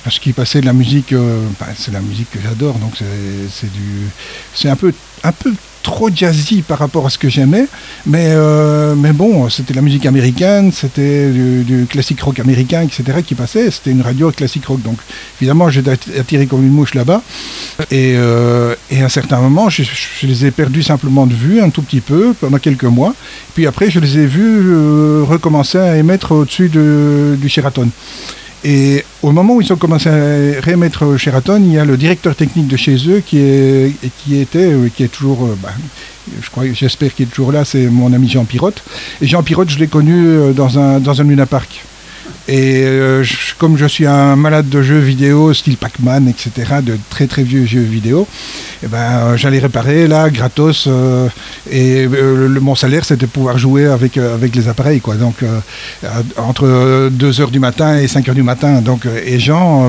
parce qu'il passait de la musique, c'est la musique que j'adore, donc c'est un peu trop jazzy par rapport à ce que j'aimais, mais bon, c'était de la musique américaine, c'était du classique rock américain, etc. qui passait, c'était une radio classique rock, donc évidemment j'étais attiré comme une mouche là-bas, et à un certain moment, je les ai perdus simplement de vue un tout petit peu, pendant quelques mois, puis après je les ai vus recommencer à émettre au-dessus du Sheraton. Et au moment où ils ont commencé à réémettre Sheraton, il y a le directeur technique de chez eux qui est toujours, j'espère qu'il est toujours là, c'est mon ami Jean Pirotte. Et Jean Pirotte, je l'ai connu dans un Luna Park. Et comme je suis un malade de jeux vidéo, style Pac-Man, etc., de très très vieux jeux vidéo, eh ben, j'allais réparer là, gratos, mon salaire c'était de pouvoir jouer avec les appareils, quoi. Donc entre 2h du matin et 5h du matin. Donc, et Jean,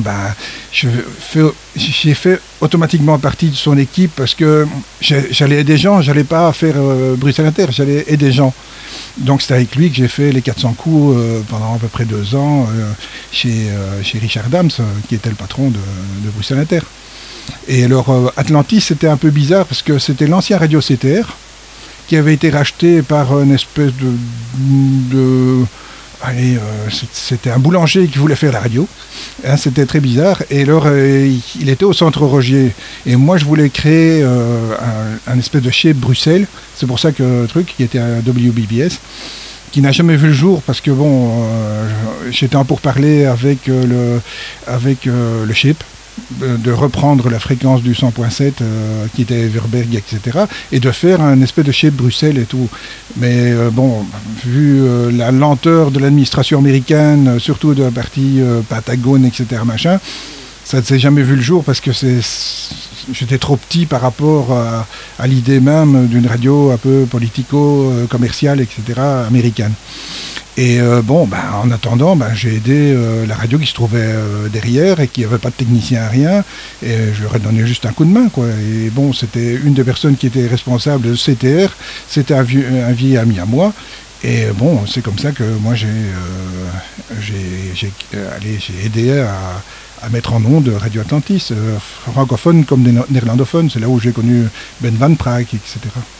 j'ai fait automatiquement partie de son équipe parce que j'allais aider Jean, j'allais pas faire Bruxelles Inter, j'allais aider Jean. Donc c'est avec lui que j'ai fait les 400 coups pendant à peu près 2 ans chez Richard Dams, qui était le patron de Bruxelles Inter. Et alors Atlantis, c'était un peu bizarre parce que c'était l'ancien radio CTR qui avait été racheté par une espèce c'était un boulanger qui voulait faire la radio. Hein, c'était très bizarre. Et alors, il était au centre Rogier. Et moi, je voulais créer un espèce de chez Bruxelles. C'est pour ça que le truc, qui était un WBBS, qui n'a jamais vu le jour, parce que bon, j'étais en pourparlers avec le CHIP, de reprendre la fréquence du 100.7 qui était Everberg, etc. et de faire un espèce de chez Bruxelles et tout. Mais vu la lenteur de l'administration américaine, surtout de la partie Patagone, etc., machin, ça ne s'est jamais vu le jour parce que j'étais trop petit par rapport à l'idée même d'une radio un peu politico-commerciale, etc., américaine. Et en attendant, j'ai aidé la radio qui se trouvait derrière et qui n'avait pas de technicien, rien. Et je leur ai donné juste un coup de main, quoi. Et bon, c'était une des personnes qui était responsable de CTR. C'était un vieil ami à moi. Et bon, c'est comme ça que moi j'ai aidé à mettre en onde Radio Atlantis, francophone comme néerlandophone. C'est là où j'ai connu Ben Van Praag, etc.